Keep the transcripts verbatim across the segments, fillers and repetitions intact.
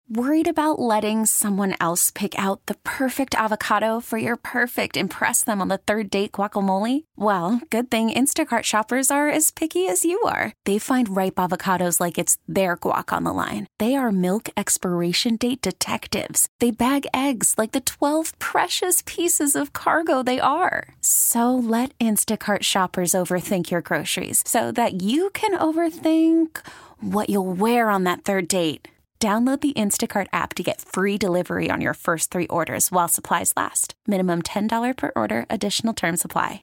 Worried about letting someone else pick out the perfect avocado for your perfect impress them on the third date guacamole? Well, good thing Instacart shoppers are as picky as you are. They find ripe avocados like it's their guac on the line. They are milk expiration date detectives. They bag eggs like the twelve precious pieces of cargo they are. So let Instacart shoppers overthink your groceries so that you can overthink what you'll wear on that third date. Download the Instacart app to get free delivery on your first three orders while supplies last. Minimum ten dollars per order. Additional terms apply.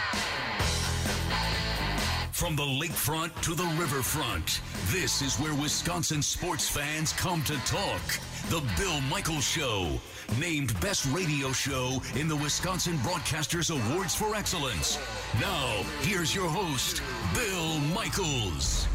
From the lakefront to the riverfront, this is where Wisconsin sports fans come to talk. The Bill Michaels Show, named Best Radio Show in the Wisconsin Broadcasters Awards for Excellence. Now, here's your host, Bill Michaels.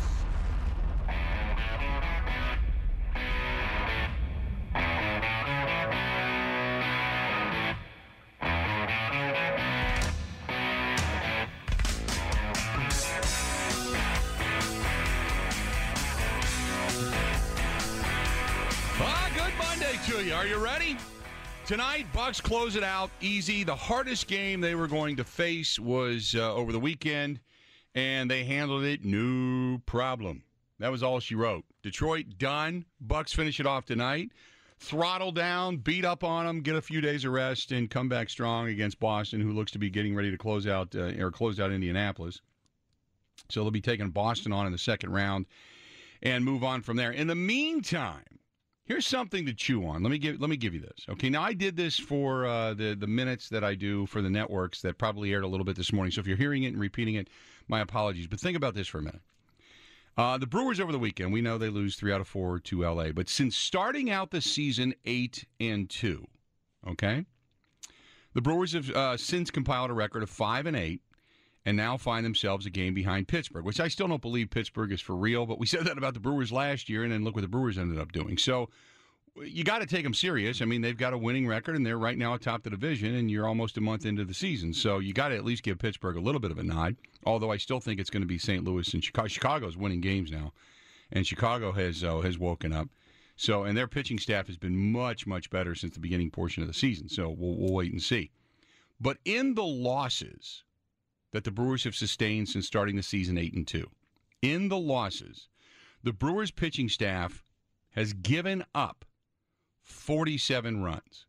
To you. Are you ready? Tonight, Bucks close it out easy. The hardest game they were going to face was uh, over the weekend, and they handled it no problem. That was all she wrote. Detroit done. Bucks finish it off tonight. Throttle down, beat up on them, get a few days of rest, and come back strong against Boston, who looks to be getting ready to close out uh, or close out Indianapolis. So they'll be taking Boston on in the second round and move on from there. In the meantime, here's something to chew on. Let me give let me give you this. Okay, now I did this for uh, the, the minutes that I do for the networks that probably aired a little bit this morning. So if you're hearing it and repeating it, my apologies. But think about this for a minute. Uh, the Brewers over the weekend, we know they lose three out of four to L A. But since starting out the season eight and two, okay, the Brewers have uh, since compiled a record of five and eight. And now find themselves a game behind Pittsburgh, which I still don't believe Pittsburgh is for real. But we said that about the Brewers last year, and then look what the Brewers ended up doing. So you got to take them serious. I mean, they've got a winning record, and they're right now atop the division, and you're almost a month into the season. So you got to at least give Pittsburgh a little bit of a nod, although I still think it's going to be Saint Louis and Chicago. Chicago's winning games now, and Chicago has uh, has woken up. So, and their pitching staff has been much, much better since the beginning portion of the season. So we'll, we'll wait and see. But in the losses that the Brewers have sustained since starting the season eight and two. In the losses, the Brewers pitching staff has given up forty-seven runs.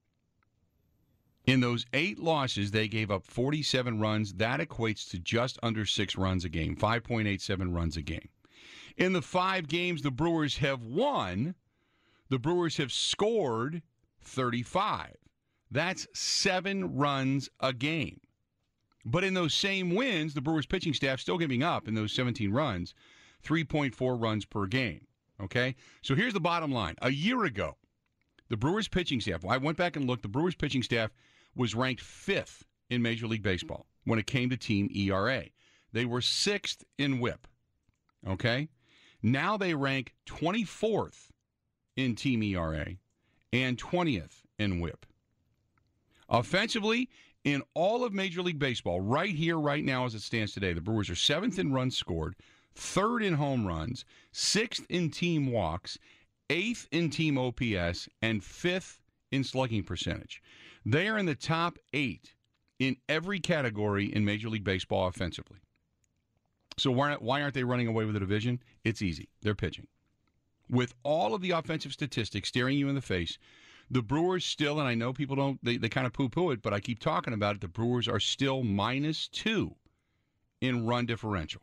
In those eight losses, they gave up forty-seven runs. That equates to just under six runs a game, five point eight seven runs a game. In the five games the Brewers have won, the Brewers have scored thirty-five. That's seven runs a game. But in those same wins, the Brewers pitching staff still giving up in those seventeen runs, three point four runs per game. Okay? So here's the bottom line. A year ago, the Brewers pitching staff, I went back and looked, the Brewers pitching staff was ranked fifth in Major League Baseball when it came to team E R A. They were sixth in whip. Okay? Now they rank twenty-fourth in team E R A and twentieth in whip. Offensively, in all of Major League Baseball, right here, right now, as it stands today, the Brewers are seventh in runs scored, third in home runs, sixth in team walks, eighth in team O P S, and fifth in slugging percentage. They are in the top eight in every category in Major League Baseball offensively. So why, why aren't they running away with the division? It's easy. They're pitching. With all of the offensive statistics staring you in the face, the Brewers still, and I know people don't, they, they kind of poo-poo it, but I keep talking about it, the Brewers are still minus two in run differential.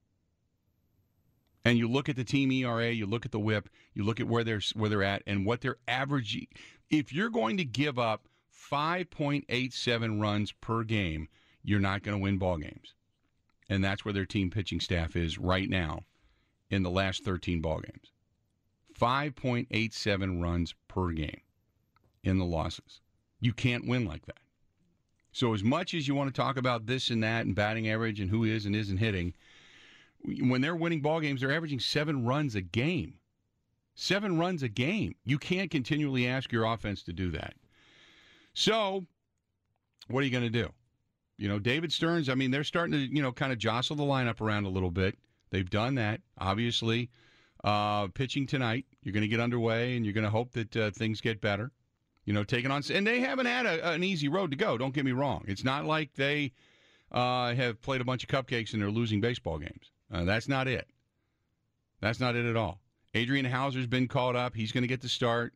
And you look at the team E R A, you look at the whip, you look at where they're, where they're at and what they're averaging. If you're going to give up five point eight seven runs per game, you're not going to win ball games. And that's where their team pitching staff is right now in the last thirteen ball games. five point eight seven runs per game in the losses. You can't win like that. So as much as you want to talk about this and that and batting average and who is and isn't hitting, when they're winning ball games, they're averaging seven runs a game. Seven runs a game. You can't continually ask your offense to do that. So what are you going to do? You know, David Stearns, I mean, they're starting to, you know, kind of jostle the lineup around a little bit. They've done that, obviously. Uh, pitching tonight, you're going to get underway, and you're going to hope that uh, things get better. You know, taking on, and they haven't had a, an easy road to go. Don't get me wrong. It's not like they uh, have played a bunch of cupcakes and they're losing baseball games. Uh, that's not it. That's not it at all. Adrian Hauser's been called up. He's going to get the start.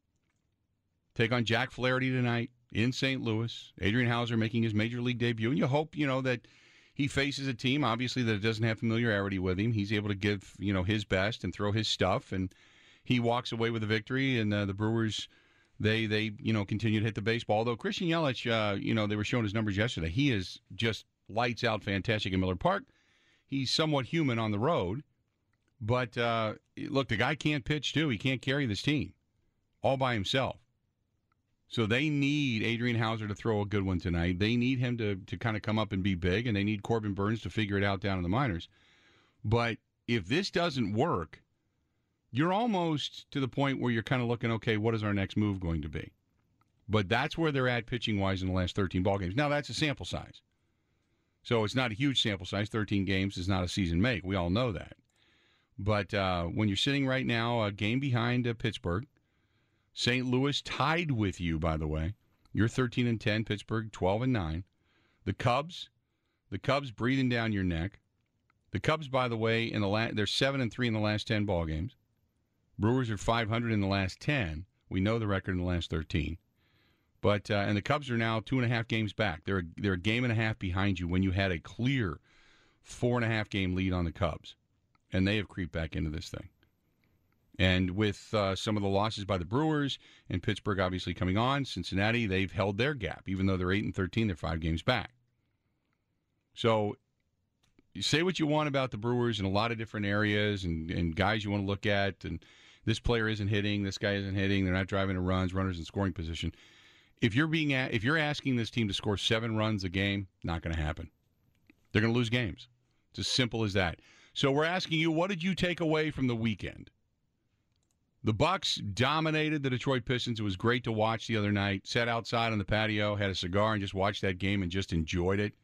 Take on Jack Flaherty tonight in Saint Louis. Adrian Hauser making his major league debut, and you hope, you know, that he faces a team, obviously, that doesn't have familiarity with him. He's able to give, you know, his best and throw his stuff, and he walks away with a victory, and uh, the Brewers, they, they, you know, continue to hit the baseball. Although Christian Yelich, uh, you know, they were showing his numbers yesterday. He is just lights out fantastic in Miller Park. He's somewhat human on the road, but, uh, look, the guy can't pitch, too. He can't carry this team all by himself. So they need Adrian Hauser to throw a good one tonight. They need him to, to kind of come up and be big, and they need Corbin Burns to figure it out down in the minors. But if this doesn't work, you're almost to the point where you're kind of looking, okay, what is our next move going to be? But that's where they're at pitching-wise in the last thirteen ball games. Now, that's a sample size. So it's not a huge sample size. thirteen games is not a season make. We all know that. But uh, when you're sitting right now a game behind uh, Pittsburgh, Saint Louis tied with you, by the way. You're thirteen and ten, Pittsburgh twelve and nine. The Cubs, the Cubs breathing down your neck. The Cubs, by the way, in the la- they're seven and three in the last ten ball games. Brewers are five hundred in the last ten. We know the record in the last thirteen. But uh, and the Cubs are now two and a half games back. They're a, they're a game and a half behind you when you had a clear four and a half game lead on the Cubs, and they have creeped back into this thing. And with uh, some of the losses by the Brewers and Pittsburgh obviously coming on, Cincinnati, they've held their gap. Even though they're eight and thirteen, they're five games back. So you say what you want about the Brewers in a lot of different areas and, and guys you want to look at. And this player isn't hitting, this guy isn't hitting, they're not driving to runs, runners in scoring position. If you're being a, if you're asking this team to score seven runs a game, not going to happen. They're going to lose games. It's as simple as that. So we're asking you, what did you take away from the weekend? The Bucks dominated the Detroit Pistons. It was great to watch the other night. Sat outside on the patio, had a cigar, and just watched that game and just enjoyed it.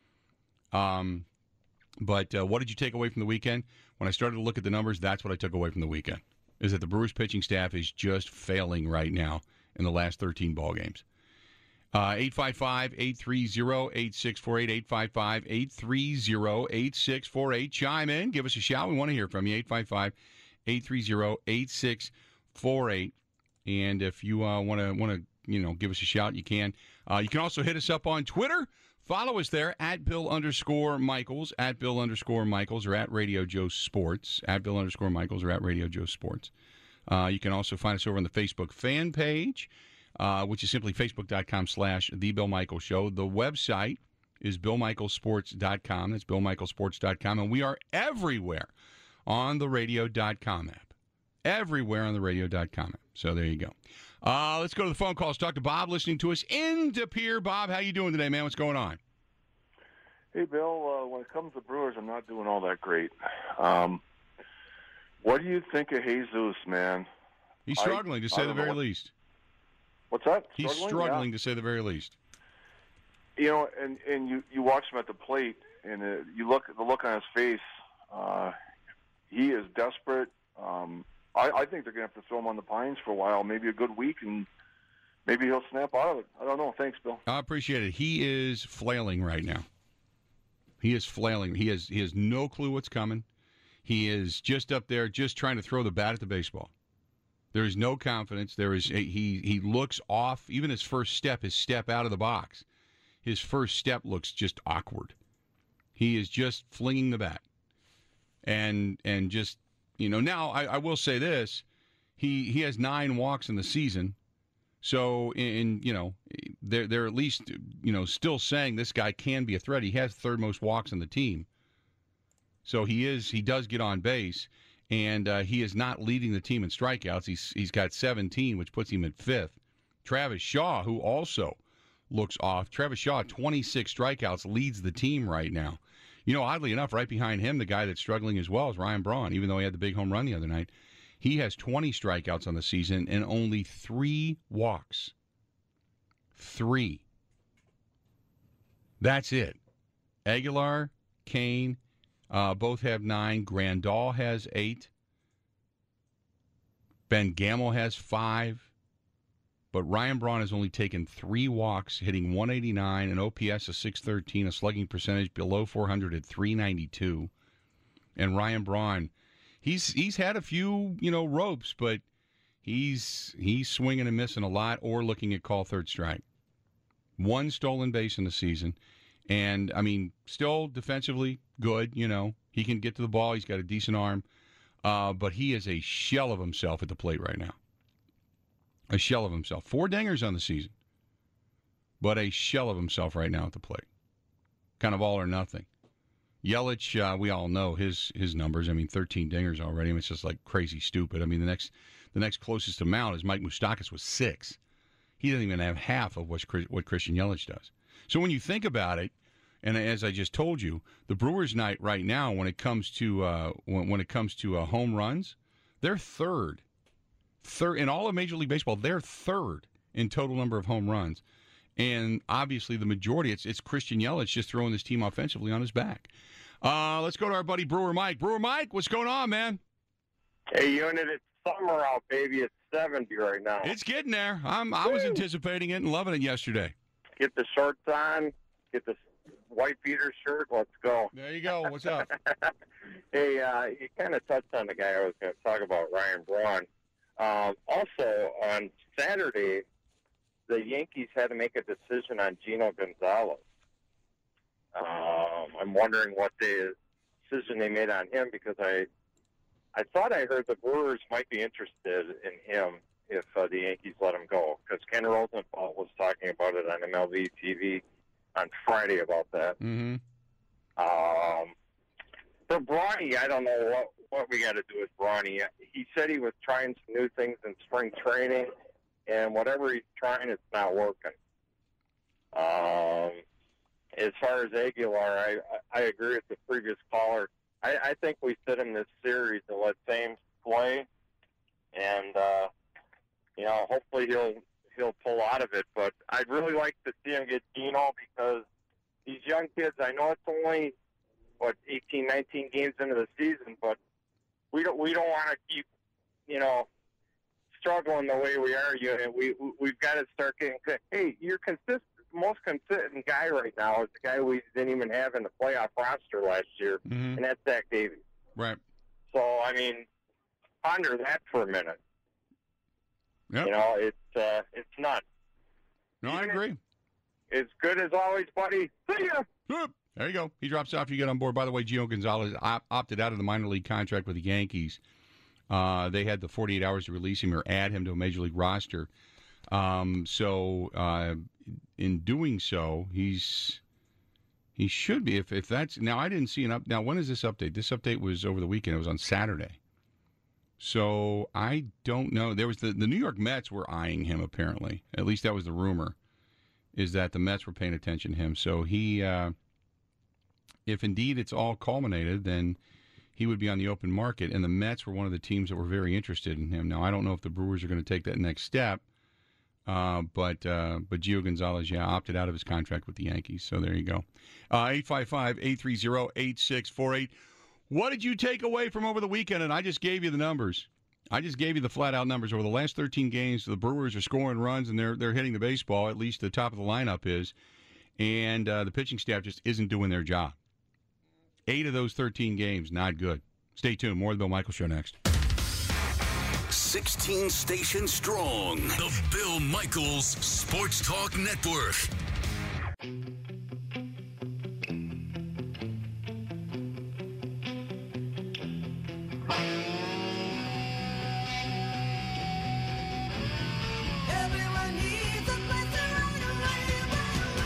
Um, but uh, what did you take away from the weekend? When I started to look at the numbers, that's what I took away from the weekend, is that the Brewers pitching staff is just failing right now in the last thirteen ball games. Uh, eight five five, eight three zero, eight six four eight, eight five five, eight three zero, eight six four eight. Chime in. Give us a shout. We want to hear from you. eight five five, eight three zero, eight six four eight. And if you uh, want to want to you know give us a shout, you can. Uh, you can also hit us up on Twitter. Follow us there at Bill underscore Michaels, at Bill underscore Michaels, or at Radio Joe Sports, at Bill underscore Michaels, or at Radio Joe Sports. Uh, you can also find us over on the Facebook fan page, uh, which is simply facebook.com slash The Bill Michaels Show. The website is bill michaels sports dot com. That's bill michaels sports dot com. And we are everywhere on the radio dot com app. Everywhere on the radio dot com app. So there you go. Uh, let's go to the phone calls. Talk to Bob, listening to us in De Pere. Bob, how you doing today, man? What's going on? Hey, Bill. Uh, when it comes to Brewers, I'm not doing all that great. Um, what do you think of Jesus, man? He's struggling, I, to say the very what, least. What's that? Struggling? He's struggling, yeah. to say the very least. You know, and, and you, you watch him at the plate, and uh, you look the look on his face. Uh, he is desperate. Um, I, I think they're going to have to throw him on the pines for a while, maybe a good week, and maybe he'll snap out of it. I don't know. Thanks, Bill. I appreciate it. He is flailing right now. He is flailing. He has he has no clue what's coming. He is just up there, just trying to throw the bat at the baseball. There is no confidence. There is a, he he looks off. Even his first step, his step out of the box, his first step looks just awkward. He is just flinging the bat, and and just. You know, now I, I will say this: he he has nine walks in the season, so in, in you know they're they're at least you know still saying this guy can be a threat. He has third most walks on the team, so he is he does get on base, and uh, he is not leading the team in strikeouts. He's he's got seventeen, which puts him at fifth. Travis Shaw, who also looks off. Travis Shaw, twenty-six strikeouts, leads the team right now. You know, oddly enough, right behind him, the guy that's struggling as well is Ryan Braun, even though he had the big home run the other night. He has twenty strikeouts on the season and only three walks. Three. That's it. Aguilar, Kane, uh, both have nine. Grandal has eight. Ben Gamel has five. But Ryan Braun has only taken three walks, hitting one eighty-nine, an O P S of six thirteen, a slugging percentage below four hundred at three ninety-two. And Ryan Braun, he's he's had a few, you know, ropes, but he's he's swinging and missing a lot or looking at call third strike. One stolen base in the season. And, I mean, still defensively good, you know. He can get to the ball. He's got a decent arm. Uh, but he is a shell of himself at the plate right now. A shell of himself. Four dingers on the season. But a shell of himself right now at the plate. Kind of all or nothing. Yelich, uh, we all know his his numbers. I mean, thirteen dingers already. I mean, it's just like crazy stupid. I mean, the next the next closest amount is Mike Moustakas with six. He doesn't even have half of what, what Christian Yelich does. So when you think about it, and as I just told you, the Brewers' night right now, when it comes to uh, when, when it comes to uh, home runs, they're third. Third in all of Major League Baseball, they're third in total number of home runs, and obviously the majority it's it's Christian Yelich just throwing this team offensively on his back. Uh, let's go to our buddy Brewer Mike. Brewer Mike, what's going on, man? Hey, Unit, it's summer out, baby. It's seventy right now. It's getting there. I'm I was anticipating it and loving it yesterday. Get the shorts on. Get the white beater shirt. Let's go. There you go. What's up? Hey, uh, you kind of touched on the guy I was going to talk about, Ryan Braun. Um, also, on Saturday, the Yankees had to make a decision on Gino Gonzalez. Um, I'm wondering what the decision they made on him because I I thought I heard the Brewers might be interested in him if uh, the Yankees let him go because Ken Rosenthal was talking about it on M L B T V on Friday about that. Mm-hmm. Um, for Bronny, I don't know what, what we got to do with Bronny. He said he was trying some new things in spring training, and whatever he's trying, it's not working. Um, as far as Aguilar, I, I agree with the previous caller. I, I think we sit him this series and let Thames play, and uh, you know, hopefully he'll he'll pull out of it. But I'd really like to see him get Gino because these young kids. I know it's only what eighteen, nineteen games into the season, but we don't we don't want to keep you know struggling the way we are. You know, we we've got to start getting. Hey, you're consistent. Most consistent guy right now is the guy we didn't even have in the playoff roster last year, mm-hmm. and that's Zach Davies. Right. So, I mean, ponder that for a minute. Yep. You know, it's uh, it's nuts. No, I Even agree. As good as always, buddy. See ya. Yep. There you go. He drops off. You get on board. By the way, Gio Gonzalez op- opted out of the minor league contract with the Yankees. Uh, they had the forty-eight hours to release him or add him to a major league roster. Um, so, uh, in doing so, he's he should be. If if that's now, I didn't see an up. Now, when is this update? This update was over the weekend. It was on Saturday. So I don't know. There was the the New York Mets were eyeing him. Apparently, at least that was the rumor. Is that the Mets were paying attention to him? So he, uh, if indeed it's all culminated, then he would be on the open market. And the Mets were one of the teams that were very interested in him. Now I don't know if the Brewers are going to take that next step. Uh, but uh, but Gio Gonzalez, yeah, opted out of his contract with the Yankees. So there you go. Uh, eight five five, eight three zero, eight six four eight. What did you take away from over the weekend? And I just gave you the numbers. I just gave you the flat-out numbers. Over the last thirteen games, the Brewers are scoring runs, and they're they're hitting the baseball, at least the top of the lineup is. And uh, the pitching staff just isn't doing their job. Eight of those thirteen games, not good. Stay tuned. More of the Bill Michaels Show next. sixteen stations strong. The Bill Michaels Sports Talk Network. Everyone needs a place to run away, run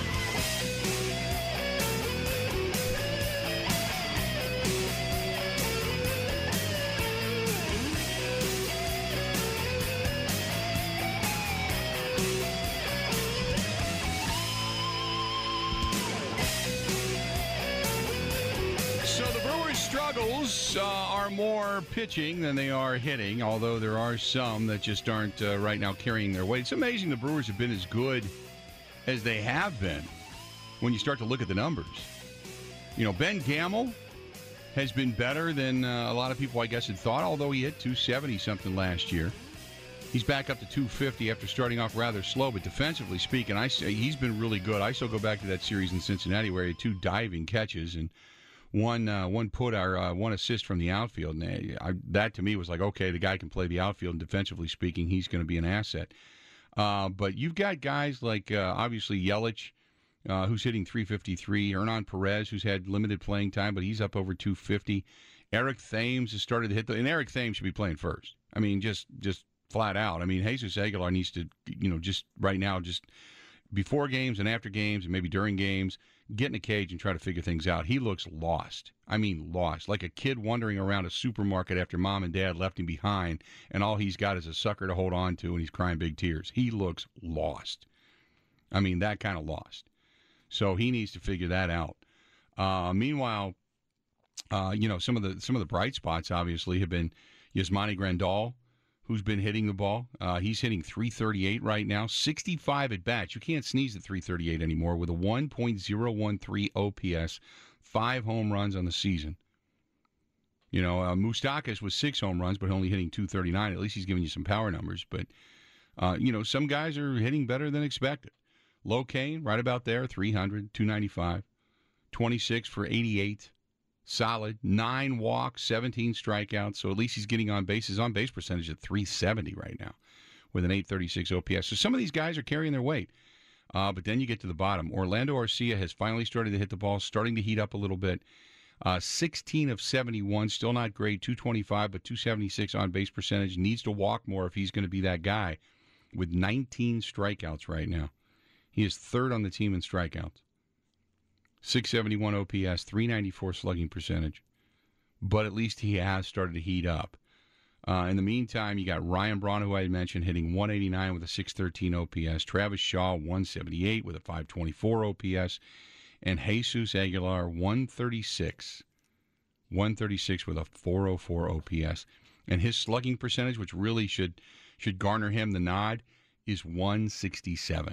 So the Brewers' struggles uh, are more pitching than they are hitting, although there are some that just aren't uh, right now carrying their weight. It's amazing the Brewers have been as good as they have been when you start to look at the numbers. You know, Ben Gamel has been better than uh, a lot of people, I guess, had thought, although he hit two seventy something last year. He's back up to two fifty after starting off rather slow, but defensively speaking, I say he's been really good. I still go back to that series in Cincinnati where he had two diving catches and one uh, one put our uh, one assist from the outfield. And I, that to me was like, okay, the guy can play the outfield, and defensively speaking, he's going to be an asset. Uh, but you've got guys like uh, obviously Yelich, uh, who's hitting three fifty-three. Hernan Perez, who's had limited playing time, but he's up over two fifty. Eric Thames has started to hit the, and Eric Thames should be playing first. I mean, just just flat out. I mean, Jesus Aguilar needs to, you know, just right now, just before games and after games and maybe during games, get in a cage and try to figure things out. He looks lost. I mean, lost. Like a kid wandering around a supermarket after mom and dad left him behind, and all he's got is a sucker to hold on to, and he's crying big tears. He looks lost. I mean, that kind of lost. So he needs to figure that out. Uh, meanwhile, uh, you know, some of the some of the bright spots obviously have been Yasmani Grandal, who's been hitting the ball. Uh, he's hitting three thirty-eight right now, sixty-five at bats. You can't sneeze at three thirty-eight anymore with a one point oh one three O P S, five home runs on the season. You know, uh, Moustakas was six home runs, but only hitting two thirty-nine. At least he's giving you some power numbers. But, uh, you know, some guys are hitting better than expected. Locane, right about there, three hundred, two ninety-five, twenty-six for eighty-eight. Solid. Nine walks, seventeen strikeouts. So at least he's getting on base. His on-base percentage at three seventy right now with an eight thirty-six O P S. So some of these guys are carrying their weight. Uh, but then you get to the bottom. Orlando Arcia has finally started to hit the ball, starting to heat up a little bit. Uh, sixteen of seventy-one, still not great. two twenty-five, but two seventy-six on-base percentage. Needs to walk more if he's going to be that guy with nineteen strikeouts right now. He is third on the team in strikeouts. six seventy-one O P S, three ninety-four slugging percentage. But at least he has started to heat up. Uh, in the meantime, you got Ryan Braun, who I had mentioned, hitting one eighty-nine with a six thirteen O P S. Travis Shaw, one seventy-eight with a five twenty-four O P S. And Jesus Aguilar, one thirty-six. one thirty-six with a four oh four O P S. And his slugging percentage, which really should should garner him the nod, is one sixty-seven.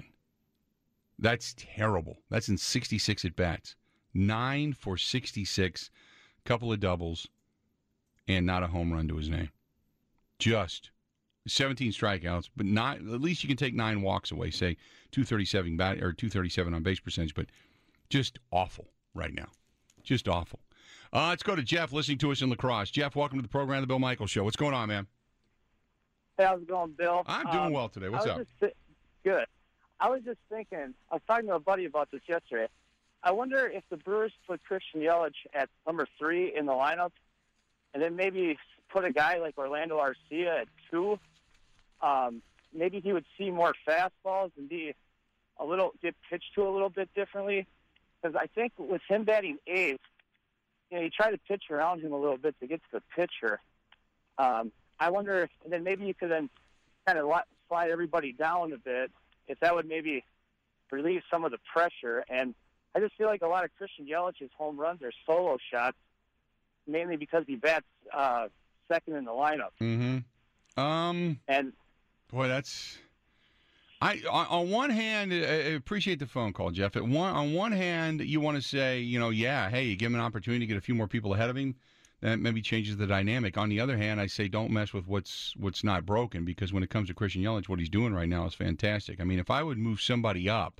That's terrible. That's in sixty-six at-bats. Nine for sixty-six, couple of doubles, and not a home run to his name. Just seventeen strikeouts, but not. At least you can take nine walks away, say two thirty-seven bat or two thirty-seven on base percentage, but just awful right now. Just awful. Uh, let's go to Jeff listening to us in La Crosse. Jeff, welcome to the program, The Bill Michaels Show. What's going on, man? Hey, how's it going, Bill? I'm doing um, well today. What's I up? was just, good. I was just thinking, I was talking to a buddy about this yesterday. I wonder if the Brewers put Christian Yelich at number three in the lineup, and then maybe put a guy like Orlando Arcia at two. Um, maybe he would see more fastballs and be a little get pitched to a little bit differently. Because I think with him batting eighth, you know, you try to pitch around him a little bit to get to the pitcher. Um, I wonder if, and then maybe you could then kind of slide everybody down a bit, if that would maybe relieve some of the pressure. And I just feel like a lot of Christian Yelich's home runs are solo shots, mainly because he bats uh, second in the lineup. Mm-hmm. Um. And boy, that's. I on, on one hand, I appreciate the phone call, Jeff. At one on one hand, you want to say, you know, yeah, hey, you give him an opportunity to get a few more people ahead of him. That maybe changes the dynamic. On the other hand, I say don't mess with what's what's not broken, because when it comes to Christian Yelich, what he's doing right now is fantastic. I mean, if I would move somebody up,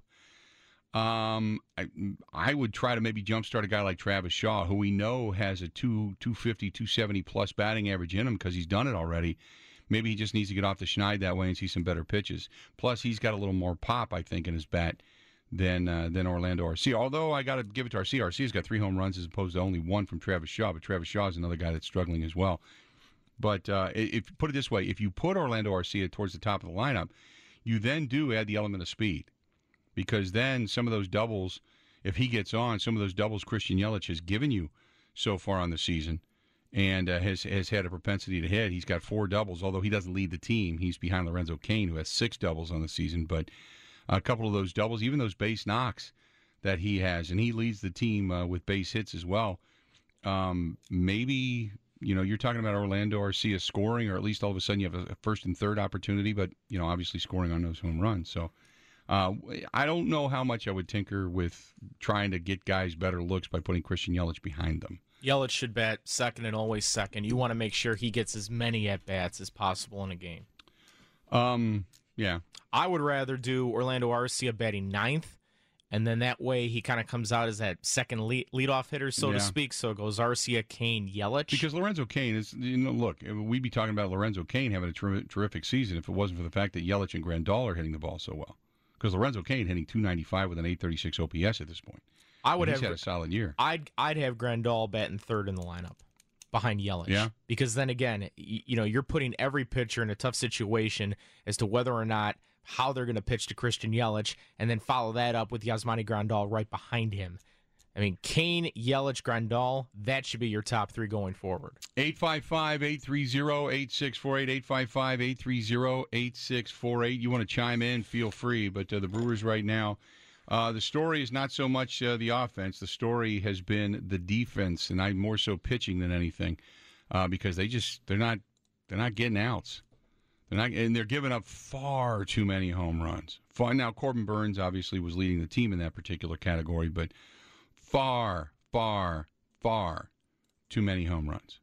um, I, I would try to maybe jumpstart a guy like Travis Shaw, who we know has a two, 250, two seventy plus batting average in him because he's done it already. Maybe he just needs to get off the schneid that way and see some better pitches. Plus, he's got a little more pop, I think, in his bat than uh, than Orlando Arcia. Although I got to give it to Arcia. Arcia's got three home runs as opposed to only one from Travis Shaw. But Travis Shaw is another guy that's struggling as well. But uh, if put it this way, if you put Orlando Arcia towards the top of the lineup, you then do add the element of speed, because then some of those doubles, if he gets on, some of those doubles Christian Yelich has given you so far on the season, and uh, has has had a propensity to hit. He's got four doubles, although he doesn't lead the team. He's behind Lorenzo Cain, who has six doubles on the season. But a couple of those doubles, even those base knocks that he has, and he leads the team uh, with base hits as well. Um, maybe, you know, you're talking about Orlando Arcia scoring, or at least all of a sudden you have a first and third opportunity, but, you know, obviously scoring on those home runs. So uh, I don't know how much I would tinker with trying to get guys better looks by putting Christian Yelich behind them. Yelich should bat second and always second. You want to make sure he gets as many at-bats as possible in a game. Um, yeah. I would rather do Orlando Arcia batting ninth, and then that way he kind of comes out as that second lead, leadoff hitter, so Yeah. to speak. So it goes Arcia, Kane, Yelich. Because Lorenzo Cain is, you know, look, we'd be talking about Lorenzo Cain having a ter- terrific season if it wasn't for the fact that Yelich and Grandal are hitting the ball so well. Because Lorenzo Cain hitting two ninety-five with an eight thirty-six O P S at this point. I would And he's have had a solid year. I'd I'd have Grandal batting third in the lineup behind Yelich. Yeah. Because then again, y- you know, you're putting every pitcher in a tough situation as to whether or not how they're going to pitch to Christian Yelich, and then follow that up with Yasmani Grandal right behind him. I mean, Kane, Yelich, Grandal, that should be your top three going forward. eight five five, eight three zero, eight six four eight, eight five five, eight three zero, eight six four eight. You want to chime in, feel free. But uh, the Brewers right now, uh, the story is not so much uh, the offense. The story has been the defense, and I'm more so pitching than anything uh, because they just, they're not, they're not getting outs. They're not, and they're giving up far too many home runs. Far, now, Corbin Burns obviously was leading the team in that particular category, but far, far, far too many home runs.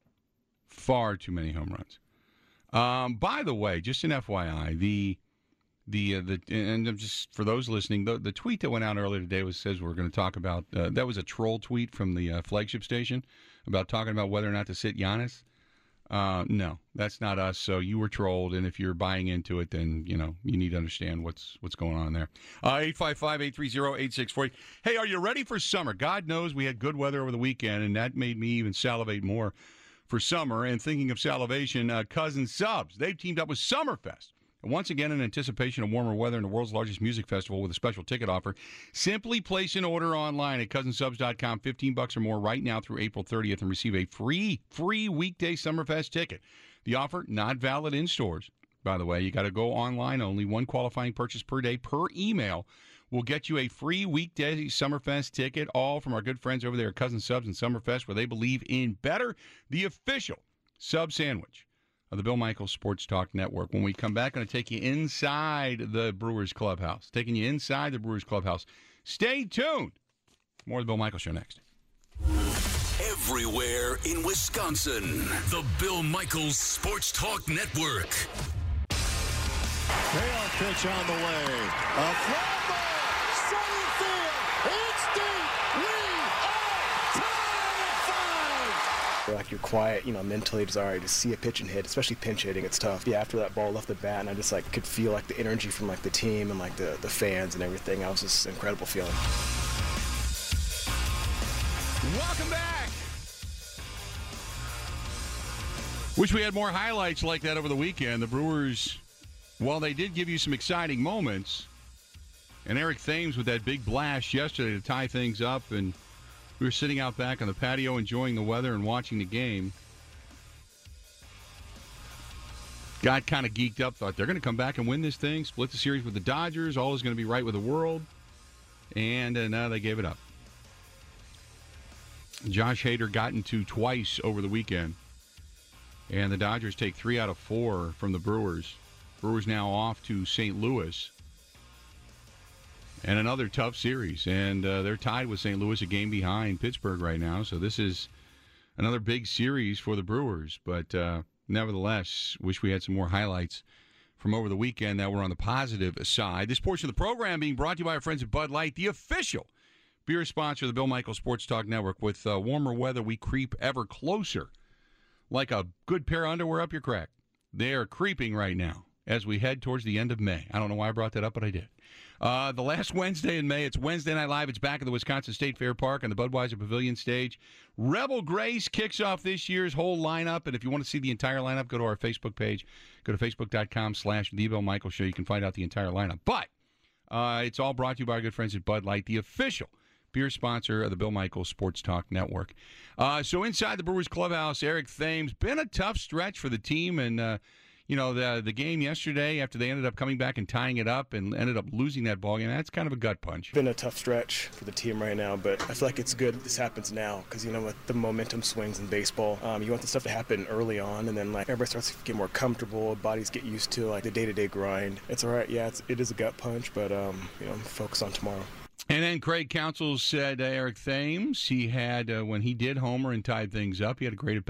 Far too many home runs. Um, by the way, just an F Y I, the the uh, the and I'm just for those listening, the, the tweet that went out earlier today was says we're going to talk about uh, that was a troll tweet from the uh, flagship station about talking about whether or not to sit Giannis. Uh, no, that's not us. So you were trolled, and if you're buying into it, then you know you need to understand what's what's going on there. Uh, eight five five, eight three zero, eight six four eight. Hey, are you ready for summer? God knows we had good weather over the weekend, and that made me even salivate more for summer. And thinking of salivation, uh, Cousin Subs, they've teamed up with Summerfest. And once again, in anticipation of warmer weather and the world's largest music festival with a special ticket offer, simply place an order online at cousin subs dot com, fifteen bucks or more right now through April thirtieth, and receive a free, free weekday Summerfest ticket. The offer, not valid in stores. By the way, you got to go online only. One qualifying purchase per day per email will get you a free weekday Summerfest ticket, all from our good friends over there at Cousin Subs and Summerfest, where they believe in better, the official sub sandwich of the Bill Michaels Sports Talk Network. When we come back, I'm going to take you inside the Brewers Clubhouse. Taking you inside the Brewers Clubhouse. Stay tuned. More of the Bill Michaels Show next. Everywhere in Wisconsin, the Bill Michaels Sports Talk Network. Payoff pitch on the way. A fly ball. Center field. It's deep. We are tied at five. Like you're quiet, you know, mentally just all right to see a pitch and hit, especially pinch hitting. It's tough. Yeah, after that ball left the bat, and I just like could feel like the energy from like the team and like the the fans and everything. I was just incredible feeling. Welcome back. Wish we had more highlights like that over the weekend. The Brewers, while they did give you some exciting moments, and Eric Thames with that big blast yesterday to tie things up, and we were sitting out back on the patio enjoying the weather and watching the game. Got kind of geeked up, thought they're going to come back and win this thing, split the series with the Dodgers, all is going to be right with the world, and uh, now they gave it up. Josh Hader got into twice over the weekend, and the Dodgers take three out of four from the Brewers. Brewers now off to Saint Louis. And another tough series. And uh, they're tied with Saint Louis, a game behind Pittsburgh right now. So this is another big series for the Brewers. But uh, nevertheless, wish we had some more highlights from over the weekend that were on the positive side. This portion of the program being brought to you by our friends at Bud Light, the official beer sponsor of the Bill Michaels Sports Talk Network. With uh, warmer weather, we creep ever closer. Like a good pair of underwear up your crack. They are creeping right now as we head towards the end of May. I don't know why I brought that up, but I did. Uh, the last Wednesday in May, it's Wednesday Night Live. It's back at the Wisconsin State Fair Park on the Budweiser Pavilion stage. Rebel Grace kicks off this year's whole lineup, and if you want to see the entire lineup, go to our Facebook page. Go to facebook.com slash The Bill Michaels Show. You can find out the entire lineup. But uh, it's all brought to you by our good friends at Bud Light, the official beer sponsor of the Bill Michaels Sports Talk Network. Uh, so inside the Brewers clubhouse, Eric Thames, been a tough stretch for the team. And, uh, you know, the the game yesterday after they ended up coming back and tying it up and ended up losing that ball game, that's kind of a gut punch. Been a tough stretch for the team right now, but I feel like it's good this happens now because, you know, with the momentum swings in baseball, um, you want the stuff to happen early on, and then, like, everybody starts to get more comfortable, bodies get used to, like, the day-to-day grind. It's all right, yeah, it's, it is a gut punch, but, um, you know, focus on tomorrow. And then Craig Counsell said uh, Eric Thames, he had, uh, when he did homer and tied things up, he had a great at-bat.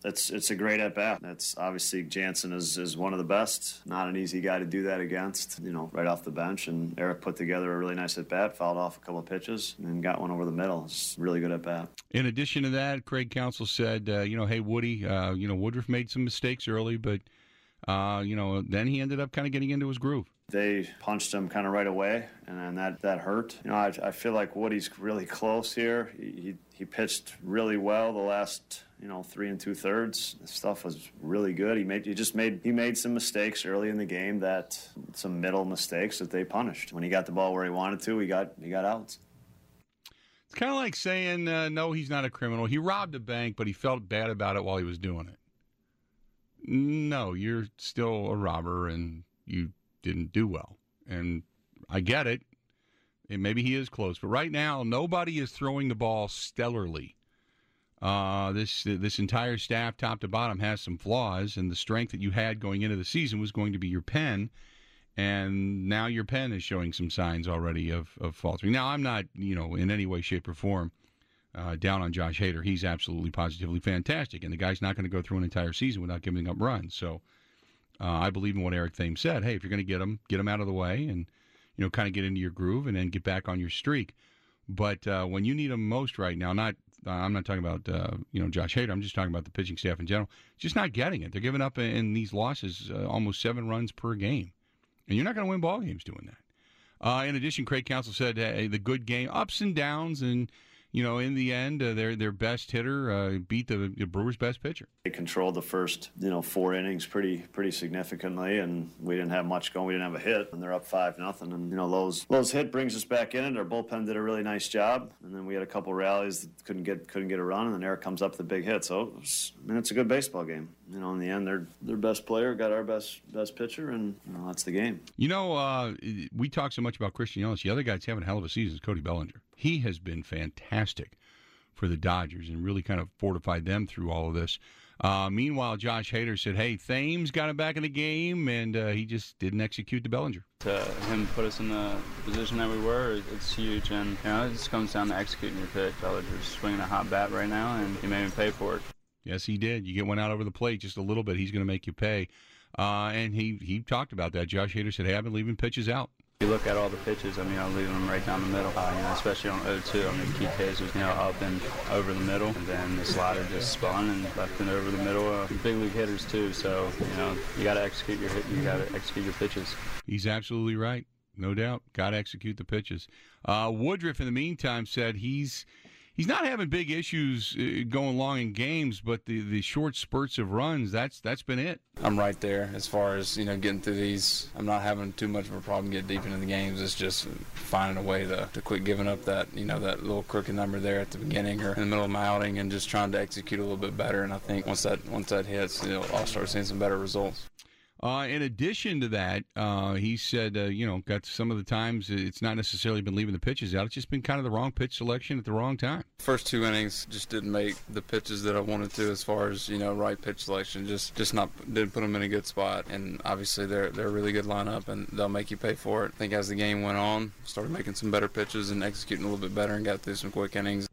It's it's a great at bat. It's obviously Jansen is, is one of the best. Not an easy guy to do that against, you know, right off the bench. And Eric put together a really nice at bat, fouled off a couple of pitches, and got one over the middle. It's really good at bat. In addition to that, Craig Counsell said, uh, you know, hey Woody, uh, you know, Woodruff made some mistakes early, but uh, you know, then he ended up kind of getting into his groove. They punched him kind of right away, and then that, that hurt. You know, I, I feel like Woody's really close here. He, he he pitched really well the last, you know, three and two thirds. The stuff was really good. He made he just made he made some mistakes early in the game, that some middle mistakes that they punished. When he got the ball where he wanted to, he got he got outs. It's kind of like saying, uh, no, he's not a criminal. He robbed a bank, but he felt bad about it while he was doing it. No, you're still a robber, and you didn't do well. And I get it. And maybe he is close. But right now, nobody is throwing the ball stellarly. Uh, this this entire staff, top to bottom, has some flaws, and the strength that you had going into the season was going to be your pen. And now your pen is showing some signs already of, of faltering. Now, I'm not, you know, in any way, shape, or form uh, down on Josh Hader. He's absolutely, positively fantastic. And the guy's not going to go through an entire season without giving up runs. So uh, I believe in what Eric Thames said. Hey, if you're going to get him, get him out of the way and, you know, kind of get into your groove and then get back on your streak. But uh, when you need him most right now, not uh, I'm not talking about, uh, you know, Josh Hader. I'm just talking about the pitching staff in general. Just not getting it. They're giving up in, in these losses uh, almost seven runs per game. And you're not going to win ball games doing that. Uh, in addition, Craig Counsell said hey, the good game, ups and downs, and, you know, in the end, uh, their their best hitter uh, beat the, the Brewers' best pitcher. They controlled the first, you know, four innings pretty pretty significantly, and we didn't have much going. We didn't have a hit, and they're up five nothing. And you know, Lowe's Lowe's hit brings us back in, and our bullpen did a really nice job. And then we had a couple rallies that couldn't get couldn't get a run, and then Eric comes up with a big hit. So it was, I mean, it's a good baseball game. You know, in the end, their their best player got our best best pitcher, and you know, that's the game. You know, uh, we talk so much about Christian Yelich. The other guy that's having a hell of a season is Cody Bellinger. He has been fantastic for the Dodgers and really kind of fortified them through all of this. Uh, meanwhile, Josh Hader said, hey, Thames got him back in the game, and uh, he just didn't execute to Bellinger. To him put us in the position that we were, it's huge, and you know, it just comes down to executing your pitch. Bellinger's swinging a hot bat right now, and he made me pay for it. Yes, he did. You get one out over the plate just a little bit, he's going to make you pay. Uh, and he, he talked about that. Josh Hader said, hey, I've been leaving pitches out. You look at all the pitches, I mean, I'm leaving them right down the middle, uh, you know, especially on oh two. I mean, Keith Hayes was, you know, up and over the middle, and then the slider just spun and left and over the middle. Uh, big league hitters, too, so, you know, you got to execute your hit, you got to execute your pitches. He's absolutely right, no doubt. Got to execute the pitches. Uh, Woodruff, in the meantime, said he's he's not having big issues uh, going long in games, but the, the short spurts of runs, that's that's been it. I'm right there as far as, you know, getting through these. I'm not having too much of a problem getting deep into the games. It's just finding a way to, to quit giving up that, you know, that little crooked number there at the beginning or in the middle of my outing and just trying to execute a little bit better. And I think once that once that hits, you know, I'll start seeing some better results. Uh, in addition to that, uh, he said, uh, you know, got some of the times it's not necessarily been leaving the pitches out. It's just been kind of the wrong pitch selection at the wrong time. First two innings just didn't make the pitches that I wanted to as far as, you know, right pitch selection. Just just not didn't put them in a good spot. And obviously they're, they're a really good lineup, and they'll make you pay for it. I think as the game went on, started making some better pitches and executing a little bit better and got through some quick innings.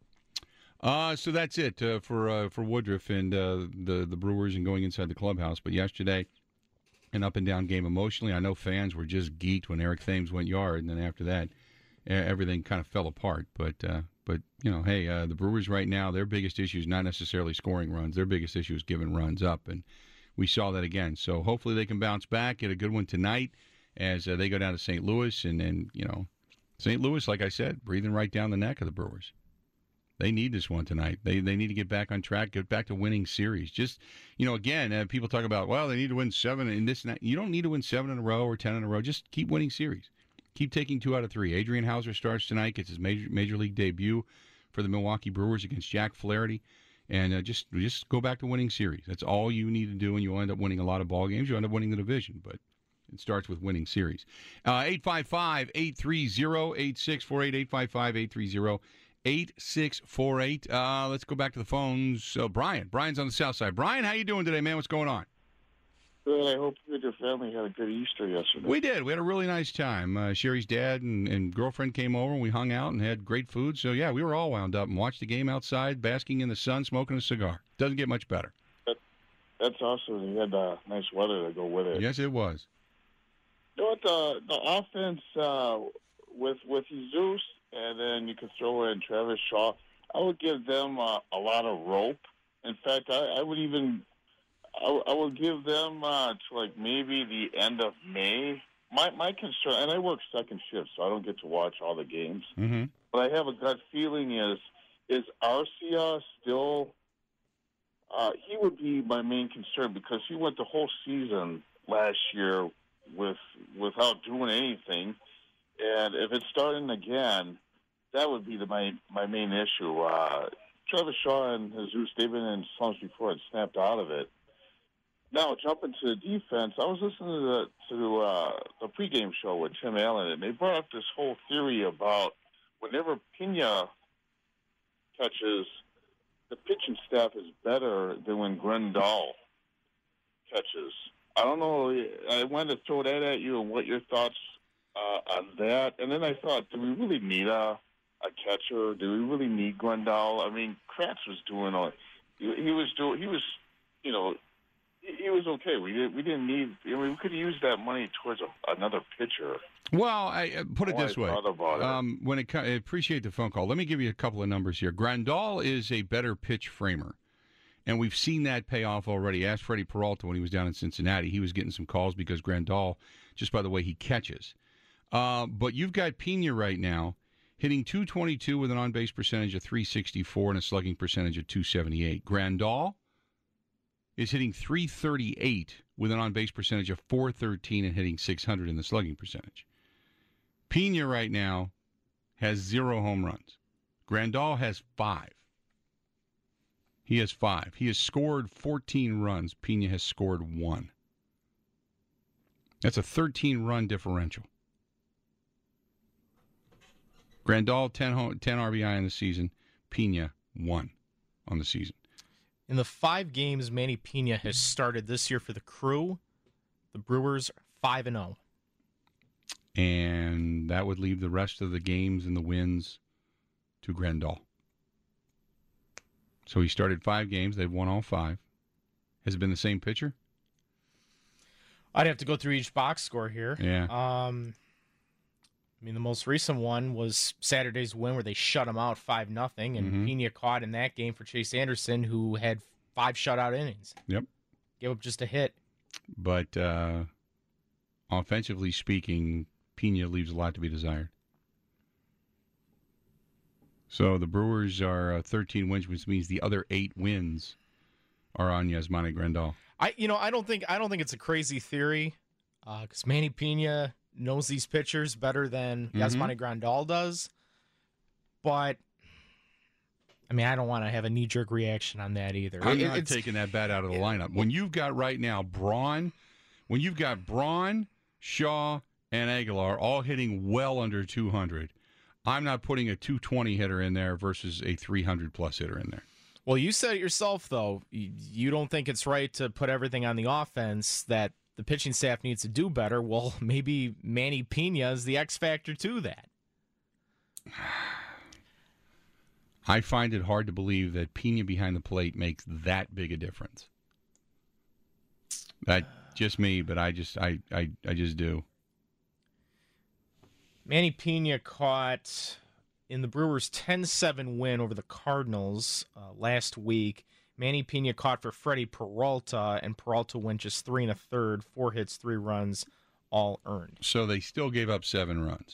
Uh, so that's it uh, for uh, for Woodruff and uh, the, the Brewers and going inside the clubhouse. But yesterday, an up-and-down game emotionally. I know fans were just geeked when Eric Thames went yard, and then after that, everything kind of fell apart. But, uh, but you know, hey, uh, the Brewers right now, their biggest issue is not necessarily scoring runs. Their biggest issue is giving runs up, and we saw that again. So hopefully they can bounce back, get a good one tonight as uh, they go down to Saint Louis. And then, you know, Saint Louis, like I said, breathing right down the neck of the Brewers. They need this one tonight. They they need to get back on track, get back to winning series. Just, you know, again, uh, people talk about, well, they need to win seven in this and that. You don't need to win seven in a row or ten in a row. Just keep winning series. Keep taking two out of three. Adrian Hauser starts tonight, gets his major major league debut for the Milwaukee Brewers against Jack Flaherty. And uh, just just go back to winning series. That's all you need to do, and you'll end up winning a lot of ball games. You'll end up winning the division, but it starts with winning series. Uh, eight five five, eight three zero, eight six four eight, eight five five, eight three zero, eight six four eight. Uh, let's go back to the phones. So Brian. Brian's on the south side. Brian, how you doing today, man? What's going on? Good. I hope you and your family had a good Easter yesterday. We did. We had a really nice time. Uh, Sherry's dad and, and girlfriend came over, and we hung out and had great food. So, yeah, we were all wound up and watched the game outside, basking in the sun, smoking a cigar. Doesn't get much better. That, That's awesome. You had uh, nice weather to go with it. Yes, it was. You know what? The, the offense uh, with with Jesus, and then you could throw in Travis Shaw, I would give them uh, a lot of rope. In fact, I, I would even I, I would give them uh, to like maybe the end of May. My my concern, and I work second shift, so I don't get to watch all the games. Mm-hmm. But I have a gut feeling is is Arcia still? Uh, he would be my main concern because he went the whole season last year with without doing anything, and if it's starting again, that would be the, my my main issue. Uh, Travis Shaw and Jesus, they've been in slumps before and snapped out of it. Now, jumping to the defense, I was listening to the, to uh, the pregame show with Tim Allen, and they brought up this whole theory about whenever Pena catches, the pitching staff is better than when Grandal catches. I don't know. I wanted to throw that at you and what your thoughts uh, on that. And then I thought, do we really need a, a catcher? Do we really need Grandal? I mean, Kratz was doing all. He, he was doing. He was, you know. He was okay. We didn't. We didn't need. I mean, we could have used that money towards a, another pitcher. Well, I uh, put it Oh, this I way. thought about it. Um, when it, co- I appreciate the phone call. Let me give you a couple of numbers here. Grandal is a better pitch framer, and we've seen that pay off already. Ask Freddie Peralta when he was down in Cincinnati. He was getting some calls because Grandal, just by the way he catches. Uh, but you've got Pena right now hitting two twenty-two with an on-base percentage of three sixty-four and a slugging percentage of two seventy-eight. Grandal is hitting three thirty-eight with an on-base percentage of four thirteen and hitting six hundred in the slugging percentage. Pena right now has zero home runs. Grandal has five. He has five. He has scored fourteen runs. Pena has scored one. That's a thirteen-run differential. Grandal, ten, home, ten R B I in the season. Pena, one on the season. In the five games Manny Pena has started this year for the Crew, the Brewers are five and oh. And that would leave the rest of the games and the wins to Grandal. So he started five games. They've won all five. Has it been the same pitcher? I'd have to go through each box score here. Yeah. Um, I mean, the most recent one was Saturday's win where they shut him out five nothing, and Mhm. Pena caught in that game for Chase Anderson, who had five shutout innings. Yep. Gave up just a hit. But uh, offensively speaking, Pena leaves a lot to be desired. So the Brewers are uh, thirteen wins, which means the other eight wins are on Yasmani Grandal. I, you know, I don't think I don't think it's a crazy theory, because Manny Pena knows these pitchers better than Mhm. Yasmani Grandal does. But I mean, I don't want to have a knee-jerk reaction on that either. I'm It- not it's- taking that bat out of the lineup. When you've got right now Braun, when you've got Braun, Shaw, and Aguilar all hitting well under two hundred, I'm not putting a two twenty hitter in there versus a three hundred plus hitter in there. Well, you said it yourself, though. You you don't think it's right to put everything on the offense, that the pitching staff needs to do better. Well, maybe Manny Pena is the X factor to that. I find it hard to believe that Pena behind the plate makes that big a difference. That just me, but I just I I, I just do. Manny Pena caught in the Brewers' ten seven win over the Cardinals uh, last week. Manny Pena caught for Freddie Peralta, and Peralta went just three and a third, four hits, three runs, all earned. So they still gave up seven runs.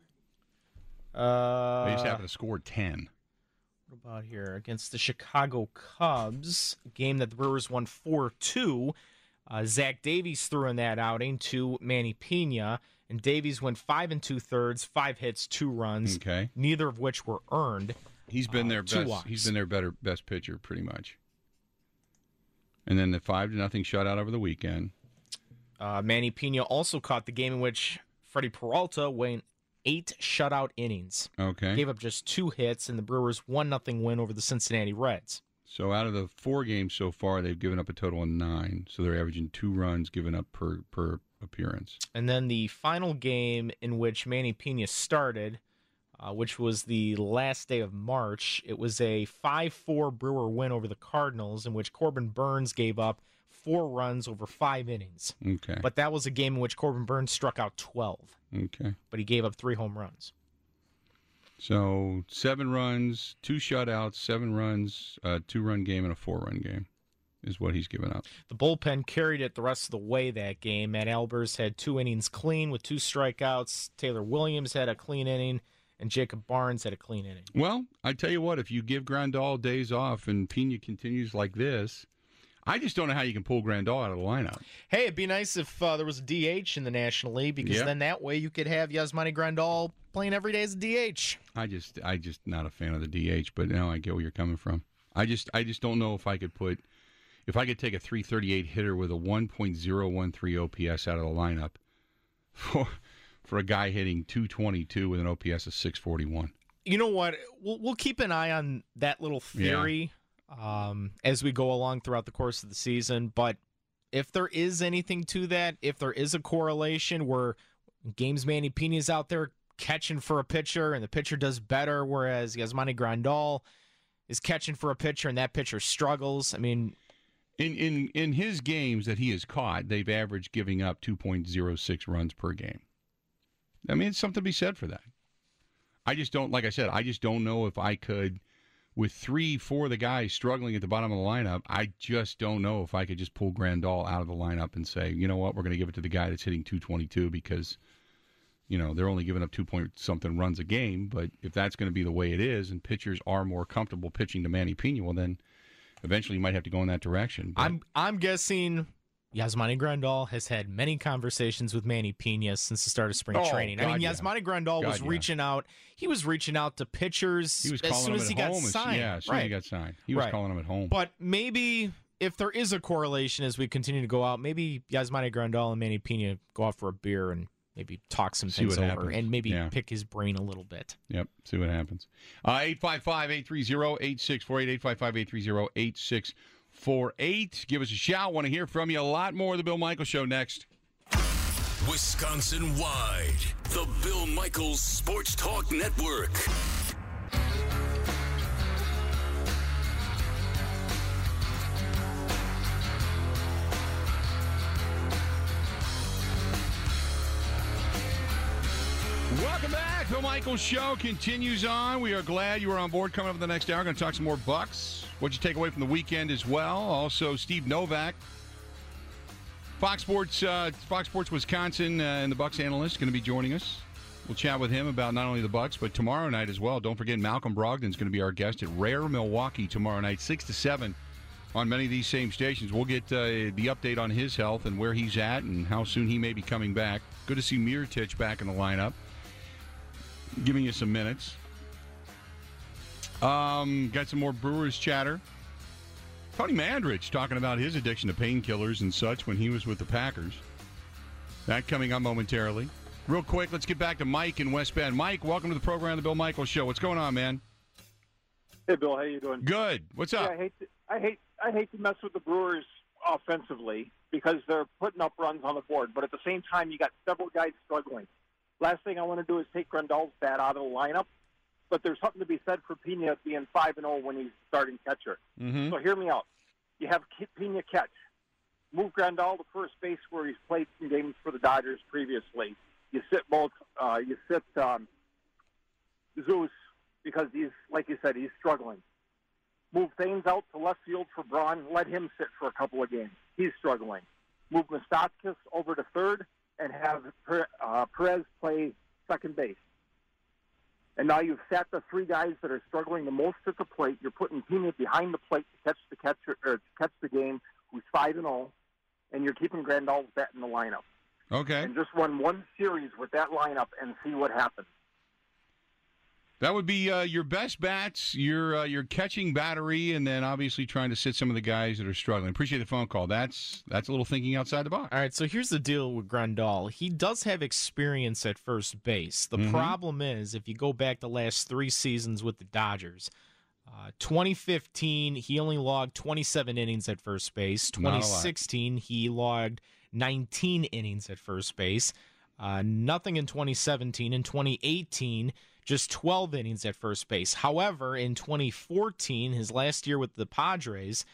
Uh, They just happened to score ten. What about here? Against the Chicago Cubs, a game that the Brewers won four two. Uh, Zach Davies threw in that outing to Manny Pena, and Davies went five and two thirds, five hits, two runs, Okay. neither of which were earned. He's been Uh, their two best. walks. He's been their better best pitcher, pretty much. And then the five to nothing shutout over the weekend. Uh, Manny Pena also caught the game in which Freddie Peralta went eight shutout innings. Okay. Gave up just two hits, and the Brewers one nothing win over the Cincinnati Reds. So out of the four games so far, they've given up a total of nine. So they're averaging two runs given up per per appearance. And then the final game in which Manny Pena started, uh, which was the last day of March, it was a five four Brewer win over the Cardinals, in which Corbin Burns gave up four runs over five innings. Okay. But that was a game in which Corbin Burns struck out twelve. Okay. But he gave up three home runs. So seven runs, two shutouts, seven runs, a two-run game, and a four-run game is what he's given up. The bullpen carried it the rest of the way that game. Matt Albers had two innings clean with two strikeouts. Taylor Williams had a clean inning, and Jacob Barnes had a clean inning. Well, I tell you what, if you give Grandal days off and Pena continues like this, I just don't know how you can pull Grandal out of the lineup. Hey, it'd be nice if uh, there was a D H in the National League, because Yep. then that way you could have Yasmani Grandal playing every day as a D H. I just, I just not a fan of the D H, but now I get where you're coming from. I just, I just don't know if I could put, if I could take a three thirty-eight hitter with a one point oh one three O P S out of the lineup for for a guy hitting two twenty-two with an O P S of six forty-one. You know what? We'll, we'll keep an eye on that little theory um, as we go along throughout the course of the season. But if there is anything to that, if there is a correlation where games Manny Pena's out there catching for a pitcher and the pitcher does better, whereas Yasmani Grandal is catching for a pitcher and that pitcher struggles, I mean... In, in, in his games that he has caught, they've averaged giving up two point oh six runs per game. I mean, it's something to be said for that. I just don't, like I said, I just don't know if I could, with three, four of the guys struggling at the bottom of the lineup, I just don't know if I could just pull Grandal out of the lineup and say, you know what, we're going to give it to the guy that's hitting two twenty-two because, you know, they're only giving up two point something runs a game. But if that's going to be the way it is and pitchers are more comfortable pitching to Manny Pena, well, then eventually you might have to go in that direction. But I'm I'm guessing Yasmani Grandal has had many conversations with Manny Pena since the start of spring Oh, training. I God, mean, yeah. Yasmani Grandal God, was yeah. reaching out. He was reaching out to pitchers he was as calling soon him as at he got home. as- signed. Yeah, as soon as right. he got signed. He was Right. calling him at home. But maybe if there is a correlation as we continue to go out, maybe Yasmani Grandal and Manny Pena go out for a beer and maybe talk some See things what over happens. and maybe Yeah. pick his brain a little bit. Yep, see what happens. Uh, eight five five, eight three zero, eight six four eight, eight five five, eight three zero, eight six four eight. Give us a shout. Want to hear from you. A lot more of the Bill Michaels Show next. Wisconsin-wide, the Bill Michaels Sports Talk Network. Welcome back. Bill Michaels Show continues on. We are glad you were on board. Coming up in the next hour, going to talk some more Bucks. What'd you take away from the weekend as well? Also, Steve Novak, Fox Sports, uh, Fox Sports Wisconsin, uh, and the Bucks analyst, going to be joining us. We'll chat with him about not only the Bucks, but tomorrow night as well. Don't forget, Malcolm Brogdon's going to be our guest at Rare Milwaukee tomorrow night, six to seven, on many of these same stations. We'll get uh, the update on his health and where he's at and how soon he may be coming back. Good to see Mirotic back in the lineup, giving you some minutes. Um, got some more Brewers chatter. Tony Mandrich talking about his addiction to painkillers and such when he was with the Packers. That coming up momentarily. Real quick, let's get back to Mike in West Bend. Mike, welcome to the program, The Bill Michaels Show. What's going on, man? Hey, Bill, how you doing? Good. What's up? Yeah, I hate to, I hate I hate to mess with the Brewers offensively because they're putting up runs on the board, but at the same time, you got several guys struggling. Last thing I want to do is take Grandal's bat out of the lineup, but there's something to be said for Pena being five and zero when he's starting catcher. Mm-hmm. So hear me out. You have Pena catch, move Grandal to first base where he's played some games for the Dodgers previously. You sit both. Uh, you sit um, Zeus because he's, like you said, he's struggling. Move Thames out to left field for Braun. Let him sit for a couple of games. He's struggling. Move Moustakas over to third and have uh, Perez play second base. And now you've sat the three guys that are struggling the most at the plate. You're putting Pena behind the plate to catch the catcher or to catch the game, who's five and zero, and you're keeping Grandal's bat in the lineup. Okay. And just run one series with that lineup and see what happens. That would be uh, your best bats, your uh, your catching battery, and then obviously trying to sit some of the guys that are struggling. Appreciate the phone call. That's that's a little thinking outside the box. All right, so here's the deal with Grandal. He does have experience at first base. The Mhm. problem is, if you go back the last three seasons with the Dodgers, uh, twenty fifteen, he only logged twenty-seven innings at first base. Not a lot. twenty sixteen, he logged nineteen innings at first base. Uh, nothing in twenty seventeen. In twenty eighteen, just twelve innings at first base. However, in twenty fourteen, his last year with the Padres,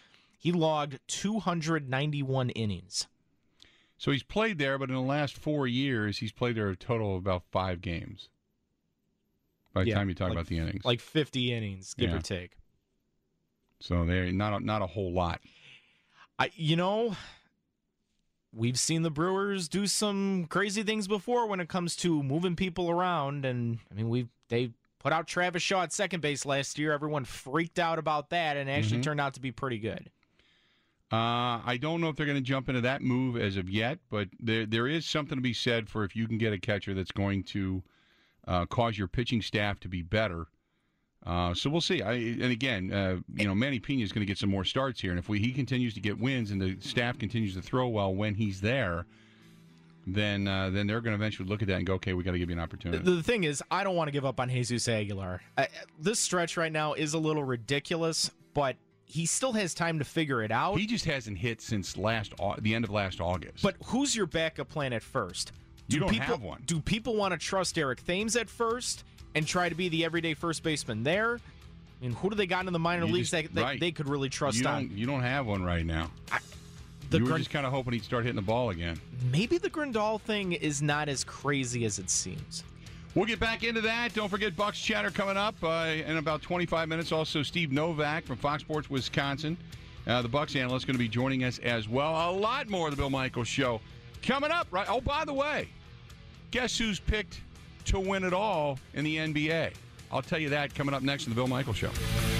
He logged two hundred ninety-one innings. So he's played there, but in the last four years, he's played there a total of about five games. By the Yeah, time you talk like- about the innings. Like fifty innings, give Yeah. or take. So they're not a, not a whole lot. I, you know, we've seen the Brewers do some crazy things before when it comes to moving people around, and I mean, we they put out Travis Shaw at second base last year. Everyone freaked out about that, and it actually Mhm. turned out to be pretty good. Uh, I don't know if they're going to jump into that move as of yet, but there there is something to be said for if you can get a catcher that's going to uh, cause your pitching staff to be better. Uh, so we'll see. I, and again, uh, you know, Manny Pena is going to get some more starts here, and if we, he continues to get wins and the staff continues to throw well when he's there, then uh, then they're going to eventually look at that and go, okay, we got to give you an opportunity. The, the thing is, I don't want to give up on Jesus Aguilar. I, this stretch right now is a little ridiculous, but he still has time to figure it out. He just hasn't hit since last Au- the end of last August. But who's your backup plan at first? You don't people, have one. Do people want to trust Eric Thames at first and try to be the everyday first baseman there? I mean, who do they got in the minor You leagues just- that, that right. they could really trust you on? don't, you don't have one right now. the you were Grun- just kind of hoping he'd start hitting the ball again. Maybe the Grandal thing is not as crazy as it seems. We'll get back into that. Don't forget Bucks Chatter coming up uh, in about twenty-five minutes. Also, Steve Novak from Fox Sports Wisconsin, uh, the Bucks analyst, going to be joining us as well. A lot more of the Bill Michaels Show coming up. Right? Oh, by the way, guess who's picked to win it all in the N B A? I'll tell you that coming up next in the Bill Michaels Show.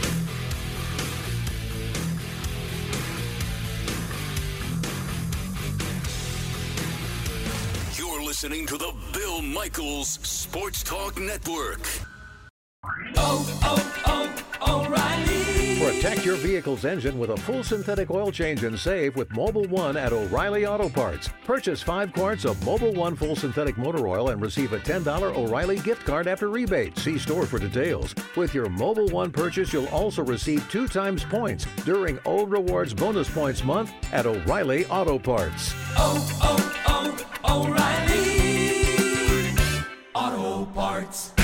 You're listening to the Bill Michaels Sports Talk Network. Oh, oh, oh, O'Reilly. Protect your vehicle's engine with a full synthetic oil change and save with Mobile One at O'Reilly Auto Parts. Purchase five quarts of Mobile One full synthetic motor oil and receive a ten dollars O'Reilly gift card after rebate. See store for details. With your Mobile One purchase, you'll also receive two times points during O Rewards Bonus Points Month at O'Reilly Auto Parts. Oh, oh, oh, O'Reilly. Auto Parts.